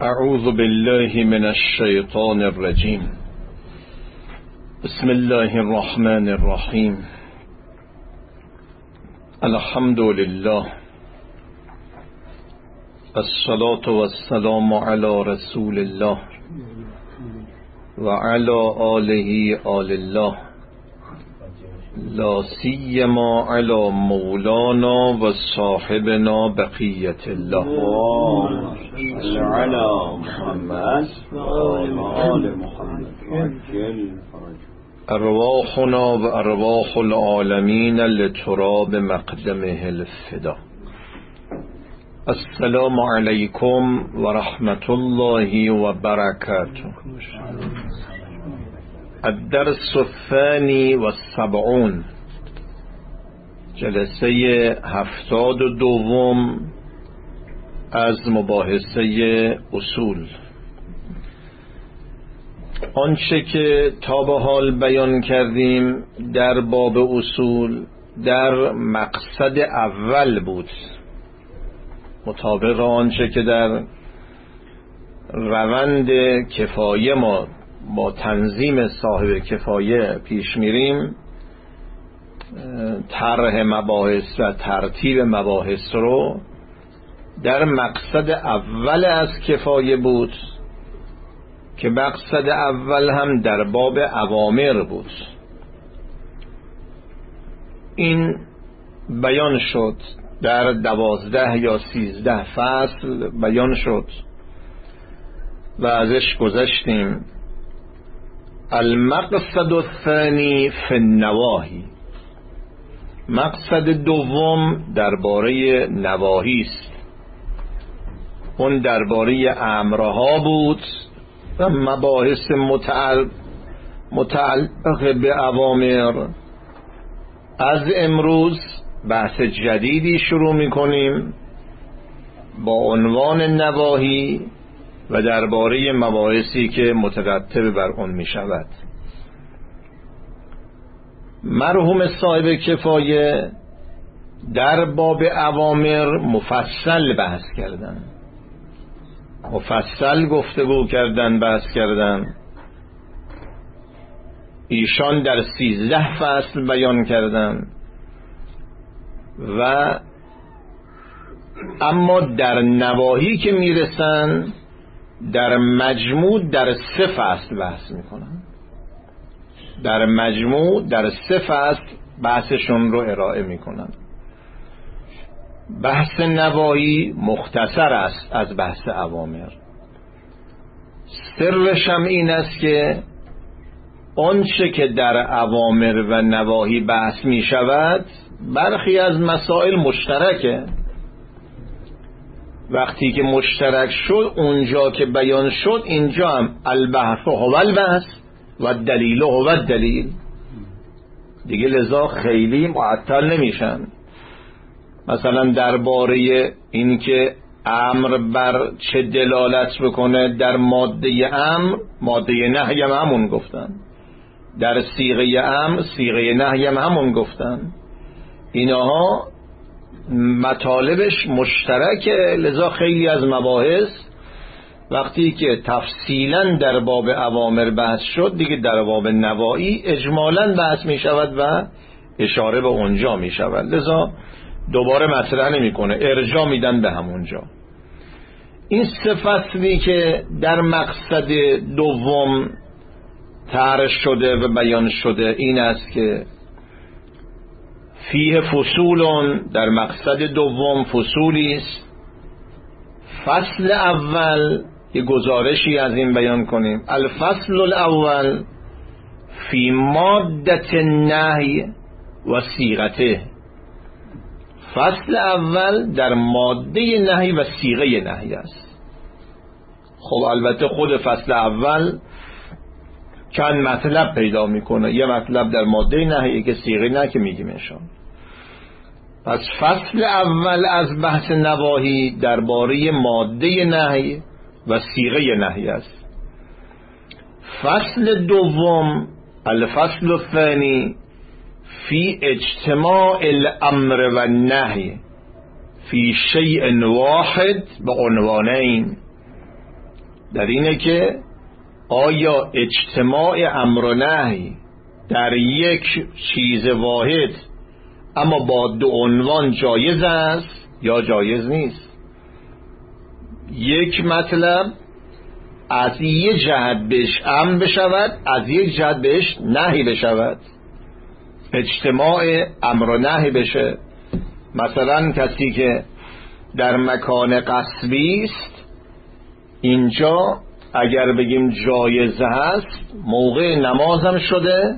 اعوذ بالله من الشیطان الرجیم. بسم الله الرحمن الرحیم. الحمد لله، الصلاة والسلام على رسول الله و علی آله آل الله، لا سیما علی مولانا و صاحبنا بقیت الله على محمد و آل محمد. ارواحنا و ارواح العالمین لتراب مقدمه الفدا. السلام علیکم و رحمت الله و برکاته. الدرس الثانی و السبعون، جلسه 72 از مباحثه اصول. آنچه که تا به حال بیان کردیم در باب اصول در مقصد اول بود، مطابق آنچه که در روند کفایه ما با تنظیم صاحب کفایه پیش میریم. طرح مباحث و ترتیب مباحث رو در مقصد اول از کفایه بود که مقصد اول هم در باب اوامر بود. این بیان شد در 12 یا 13 فصل بیان شد و ازش گذشتیم. المقصد الثانی فی النواهی، مقصد دوم درباره نواهی است. اون درباره امرها بود و مباحث متعلق به اوامر. از امروز بحث جدیدی شروع می‌کنیم با عنوان نواهی و درباره مباحثی که مترتب بر اون می شود. مرحوم صاحب کفایه در باب اوامر مفصل بحث کردن، مفصل گفتگو کردن، بحث کردن. ایشان در 13 فصل بیان کردن و اما در نواهی که میرسن در مجموع در 3 فصل بحث میکنن. در مجموع در 3 فصل بحثشون رو ارائه میکنن. بحث نواهی مختصر است از بحث اوامر. سرش هم این است که آنچه که در اوامر و نواهی بحث می شود برخی از مسائل مشترکه. وقتی که مشترک شد اونجا که بیان شد، اینجا هم البحث هو البحث و الدلیل هو الدلیل دیگه، لذا خیلی معطل نمیشن. مثلا درباره این که امر بر چه دلالت بکنه در ماده امر، ماده نهی هم همون گفتن. در صیغه امر، صیغه نهی هم همون گفتن. اینها مطالبش مشترکه. لذا خیلی از مباحث وقتی که تفصیلا در باب اوامر بحث شد، دیگه در باب نواهی اجمالا بحث می شود و اشاره به اونجا می شود. لذا دوباره مطرح نمی کنه، ارجاع میدن به همونجا. این 3 فصلی که در مقصد دوم طرح شده و بیان شده این است که فیه فصولون، در مقصد دوم فصولی است. فصل اول یه گزارشی از این بیان کنیم. الفصل الاول فی مادت النهی و صیغته. فصل اول در ماده نهی و صیغه نهی است. خب البته خود فصل اول چند مطلب پیدا میکنه. یه مطلب در ماده نهی که صیغه نهی که میگیم انشان. پس فصل اول از بحث نواهی درباره ماده نهی و صیغه نهی است. فصل دوم الفصل الثانی فی اجتماع الامر و النهی فی شیء واحد به عنوانین. در اینه که آیا اجتماع امر و نهی در یک چیز واحد اما با دو عنوان جایز است یا جایز نیست. یک مطلب از یک جهت بهش امر بشود، از یک جهت بهش نهی بشود، اجتماع امر و نهی بشه. مثلا کسی که در مکان غصبی است، اینجا اگر بگیم جایز هست، موقع نمازم شده،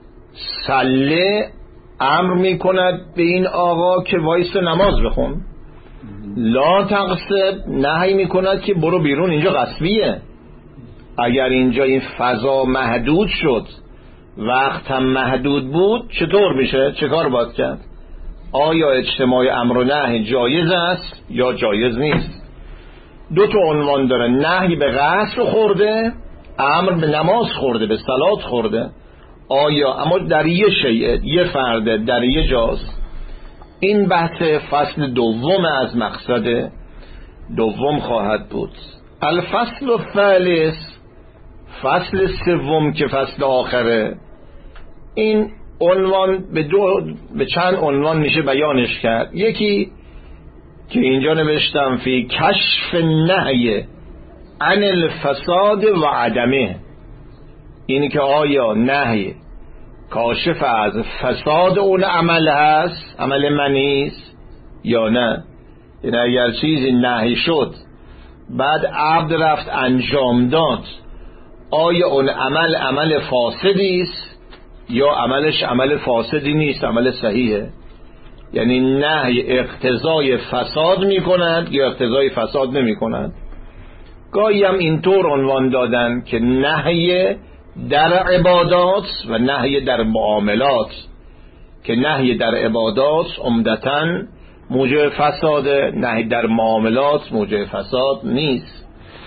صله امر میکند به این آقا که وایس نماز بخون، لا تغصب نهی میکند که برو بیرون، اینجا غصبیه. اگر اینجا این فضا محدود شد، وقت هم محدود بود، چطور میشه؟ چه کار باید کرد؟ آیا اجتماع امر و نهی جایز است یا جایز نیست؟ دو تا عنوان داره، نهی به غصب خورده، امر به نماز خورده، به صلات خورده. آیا اما در یه شیء، یه فرده، در یه جاز. این بحث فصل دوم از مقصد دوم خواهد بود. الفصل الثالث، فصل سوم که فصل آخره، این عنوان به چند عنوان میشه بیانش کرد. یکی که اینجا نوشتم فی کشف نهی عن الفساد و عدمه، این که آیا نهی کاشف از فساد اون عمل هست، عمل منیست یا نه. این اگر چیزی نهی شد بعد عبد رفت انجام داد، آیا اون عمل فاسدی است یا عملش عمل فاسدی نیست، عمل صحیحه؟ یعنی نهی اقتضای فساد می کند یا اقتضای فساد نمی کند. گاهی هم اینطور عنوان دادن که نهی در عبادات و نهی در معاملات، که نهی در عبادات عمدتاً موجب فساد، نهی در معاملات موجب فساد نیست.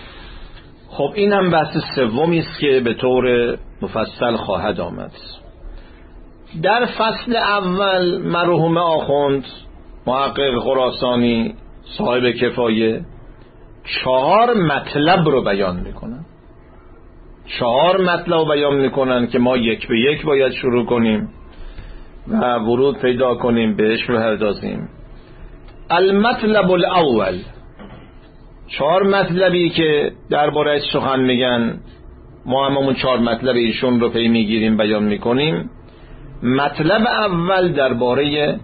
خب این هم بحث سومی است که به طور مفصل خواهد آمد. در فصل اول مرحوم آخوند محقق خراسانی صاحب کفایه 4 مطلب رو بیان میکنن. 4 مطلب رو بیان میکنن که ما یک به یک باید شروع کنیم و ورود پیدا کنیم بهش بپردازیم. المطلب الاول، 4 مطلبی که درباره سخن میگن، ما هممون 4 مطلب ایشون رو پی میگیریم بیان میکنیم. مطلب اول درباره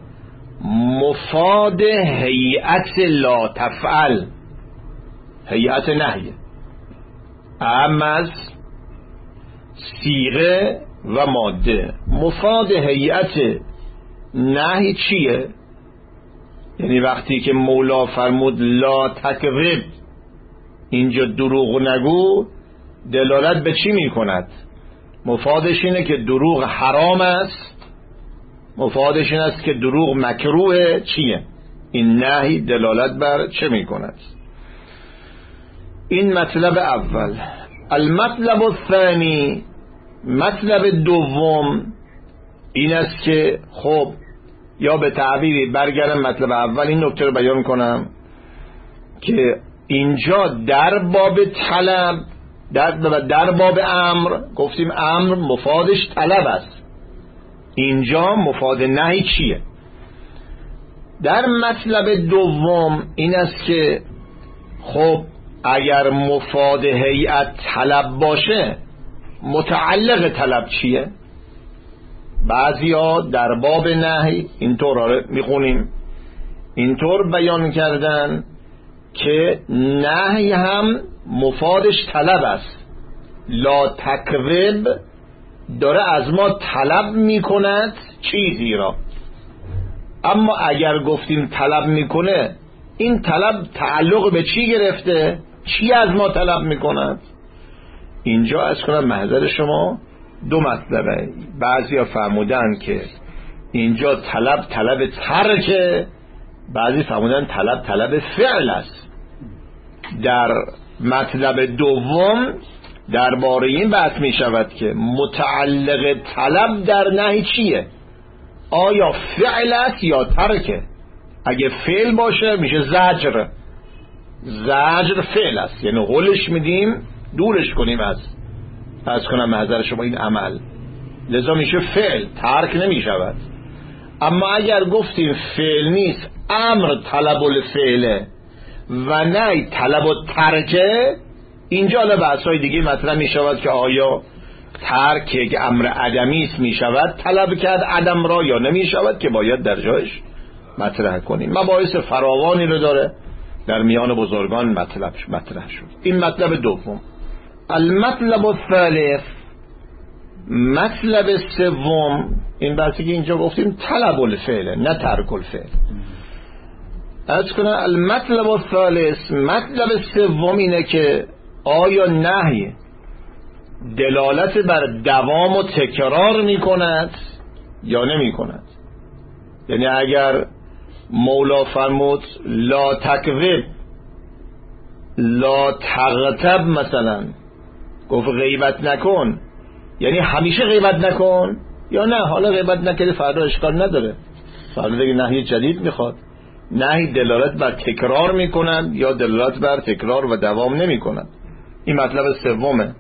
مفاد هیئت لا تفعل، هیئت نهی، اهم از صیغه و ماده. مفاد هیئت نهی چیه؟ یعنی وقتی که مولا فرمود لا تکذب، اینجا دروغ نگو، دلالت به چی می کند؟ مفادش اینه که دروغ حرام است، مفادش این است که دروغ مکروه. چیه؟ این نهی دلالت بر چه می کند؟ این مطلب اول. المطلب الثانی، مطلب دوم این است که خب، یا به تعبیری برگردم مطلب اول این نکته رو بیان کنم که اینجا در باب طلب، در باب امر گفتیم امر مفادش طلب است، اینجا مفاد نهی چیه؟ در مطلب دوم این است که خب اگر مفاد هیئت طلب باشه، متعلق طلب چیه؟ بعضیا در باب نهی اینطور میخونیم، اینطور بیان کردن که نهی هم مفادش طلب است. لا تکذب داره از ما طلب میکند چیزی را، اما اگر گفتیم طلب میکنه، این طلب تعلق به چی گرفته؟ چی از ما طلب میکند؟ اینجا از کنم محضر شما 2 مطلبه. بعضیا فرمودن که اینجا طلب ترکه، بعضی فرمودن طلب فعل است. در مطلب دوم درباره این بحث می شود که متعلق طلب در نهی چیه؟ آیا فعل است یا ترکه؟ اگه فعل باشه میشه زجر، زجر فعل است، یعنی قولش میدیم دورش کنیم از کنم محضر شما این عمل، لذا میشه فعل، ترک نمیشود. اما اگر گفتیم فعل نیست، امر طلب الفعله و نه طلب الترکه، اینجا حالا بحث‌های دیگه مطرح میشود که آیا ترک یک امر عدمی است میشود طلب کرد عدم را یا نمیشود، که باید در جایش مطرح کنیم. مباحث فراوانی رو داره، در میان بزرگان مطرح شد. این مطلب دوم. المطلب الثالث، مطلب سوم، این بحثی که اینجا گفتیم طلب الفعل نه ترک الفعل. از کنه المطلب الثالث، مطلب سوم اینه که آیا نهی دلالت بر دوام و تکرار می کند یا نمی کند. یعنی اگر مولا فرمود لا تکذب لا تغتب، مثلا گفت غیبت نکن، یعنی همیشه غیبت نکن، یا نه حالا غیبت نکردی فردا اشکال نداره، فردا دیگه نهی جدید میخواد. نهی دلالت بر تکرار می کند یا دلالت بر تکرار و دوام نمی کند. این مطلب سومه.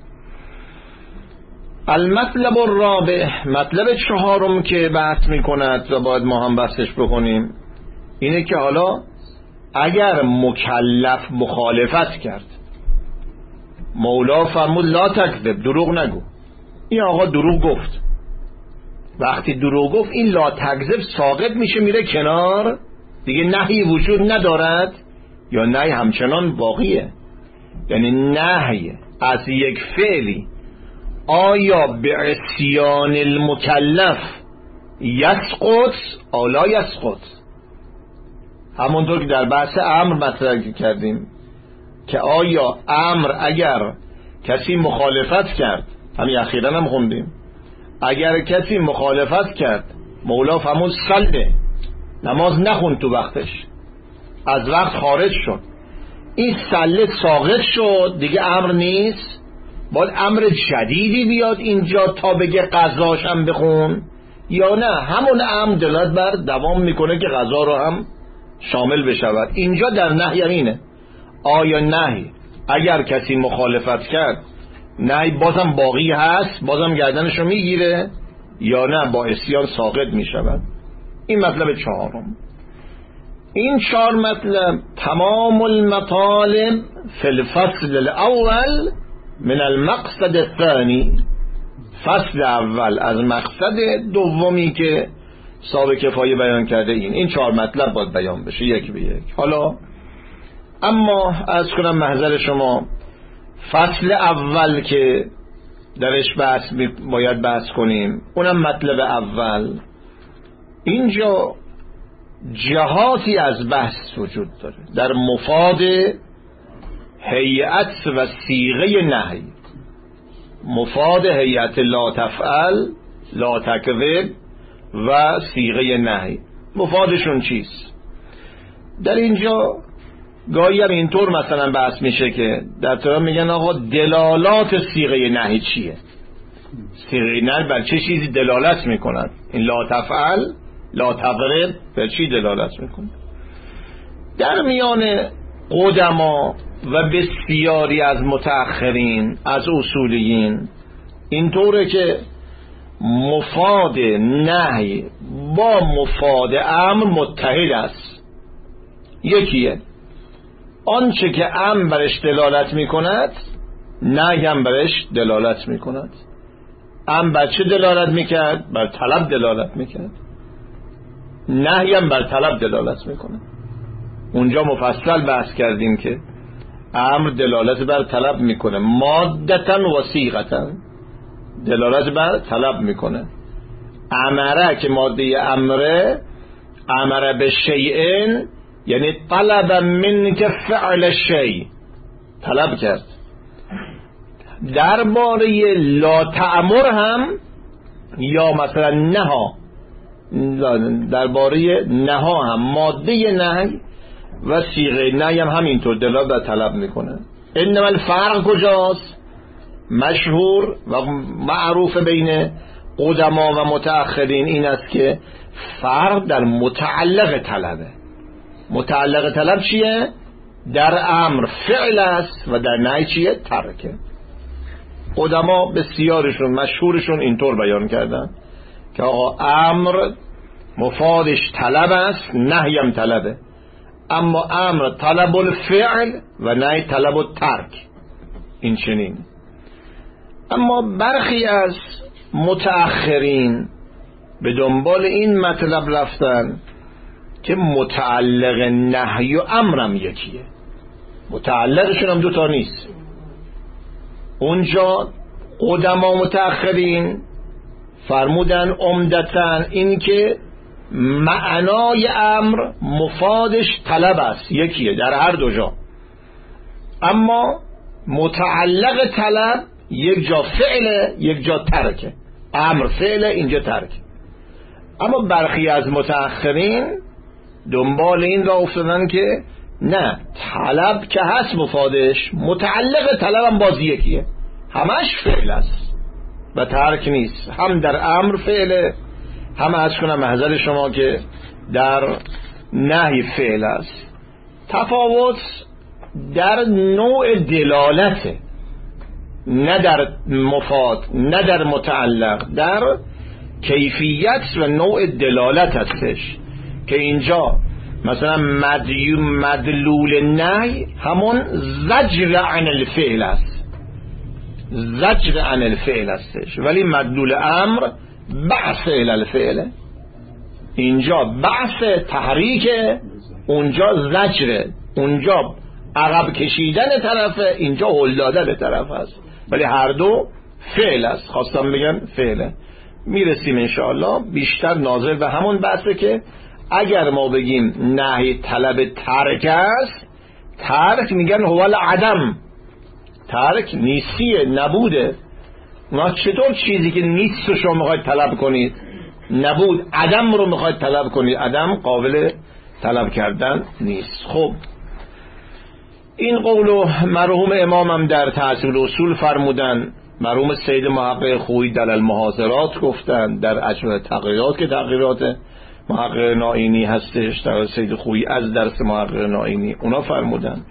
المطلب الرابع، مطلب چهارم که بحث می کند و باید ما هم بحثش بکنیم، اینه که حالا اگر مکلف مخالفت کرد، مولا فرمود لا تکذب، دروغ نگو، این آقا دروغ گفت، وقتی دروغ گفت این لا تکذب ساقط میشه، میره کنار، دیگه نهی وجود ندارد یا نهی همچنان باقیه. یعنی نهی از یک فعلی آیا به عصیان المکلف یسقط او لا یسقط، همونطور که در بحث امر مطرح کردیم که آیا امر اگر کسی مخالفت کرد، همین اخیراً هم خوندیم، اگر کسی مخالفت کرد، مولا فرمود صله، نماز نخون تو وقتش، از وقت خارج شد، این صله ساقط شد، دیگه امر نیست، باید امر جدیدی بیاد اینجا تا بگه قضاش هم بخون، یا نه همون امر دلالت بر دوام میکنه که قضا رو هم شامل بشود. اینجا در نهی اینه، آیا نهی اگر کسی مخالفت کرد نهی بازم باقی هست، بازم گردنشو میگیره، یا نه با عصیان ساقط میشود. این مطلب چهارم. این چهار مطلب تمام المطالب فی الفصل الاول من المقصد الثانی، فصل اول از مقصد دومی که صاحب کفایه بیان کرده. این چهار مطلب باید بیان بشه یک به یک. حالا اما از کنم محضر شما، فصل اول که درش باید بحث کنیم، اونم مطلب اول، اینجا جهاتی از بحث وجود داره در مفاد هیئت و صیغه نهی. مفاد هیئت لا تفعل لا تکذب و صیغه نهی، مفادشون چیست؟ در اینجا گاهی هم اینطور مثلا بحث میشه که در طرف میگن آقا دلالات صیغه نهی چیه؟ صیغه نهی بر چه چیزی دلالت میکنند؟ این لا تفعل لا تضرب بر چی دلالت میکنه؟ در میان قدما و بسیاری از متأخرین از اصولیین اینطوره که مفاد نهی با مفاد امر متحد است، یکیه. آنچه که امر برش دلالت میکند نهی هم برش دلالت میکند. امر بر چه دلالت میکرد؟ بر طلب دلالت میکرد. نهی هم بر طلب دلالت میکنه. اونجا مفصل بحث کردیم که امر دلالت بر طلب میکنه، مادتن و صیغتن دلالت بر طلب میکنه. امره که ماده امره، امره به شیئن یعنی طلب منک فعل شیء، طلب کرد. درباره لا تأمر هم یا مثلا نها، درباره نها هم ماده نهی و صیغه نهی هم همینطور دلالت بر طلب میکنه. انما الفرق کجاست؟ مشهور و معروف بین قدما و متأخرین این است که فرق در متعلق طلبه. متعلق طلب چیه؟ در امر فعل است و در نهی چیه؟ ترکه. قدما بسیارشون مشهورشون اینطور بیان کردن که آقا امر مفادش طلب است، نهی هم طلبه، اما امر طلب الفعل و نهی طلب الترک. این چنین. اما برخی از متأخرین به دنبال این مطلب رفتن که متعلق نهی و امرم یکیه، متعلقشون هم دوتا نیست. اونجا قدما متأخرین فرمودن عمدتاً این که معنای امر مفادش طلب است، یکیه در هر دو جا، اما متعلق طلب یک جا فعله یک جا ترکه. امر فعله اینجا ترک. اما برخی از متأخرین دنبال این را افتادن که نه، طلب که هست مفادش، متعلق طلب هم باز یکیه، همش فعل است و ترک نیست. هم در امر فعله، هم از کنم محضر شما که در نهی فعل است. تفاوت در نوع دلالته، نه در مفاد نه در متعلق، در کیفیت و نوع دلالت هستش که اینجا مثلا مدلول نهی همون زجر عن الفعل است، زجر عن الفعل هستش، ولی مدلول امر بعث الی الفعل. اینجا بعث تحریک، اونجا زجر، اونجا عقب کشیدن طرفه، اینجا هل دادن طرف است، ولی هر دو فعل است. خواستم بگم فعله. میرسیم انشاءالله بیشتر ناظر به همون بحثه که اگر ما بگیم نهی طلب ترک است، ترک میگن هو العدم، ترک نیستیه، نبوده. ما چطور چیزی که نیست رو شما میخواید طلب کنید؟ نبود، عدم رو میخواید طلب کنید، عدم قابل طلب کردن نیست. خب این قولو مرحوم امامم در تحصیل اصول فرمودن، مرحوم سید محقق خویی در المحاضرات گفتن، در اجماع تغییرات که تغییرات محقق نائینی هستش در سید خویی از درس محقق نائینی اونا فرمودن.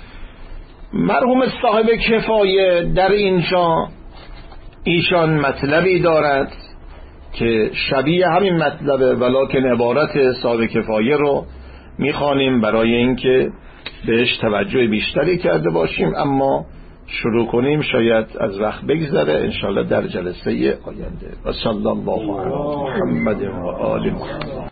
مرحوم صاحب کفایه در اینجا ایشان مطلبی دارد که شبیه همین مطلبه، ولکن عبارت صاحب کفایه رو میخوانیم برای اینکه بهش توجه بیشتری کرده باشیم، اما شروع کنیم شاید از وقت بگذره انشاءالله در جلسه آینده. و صلی الله علی محمد و آل محمد.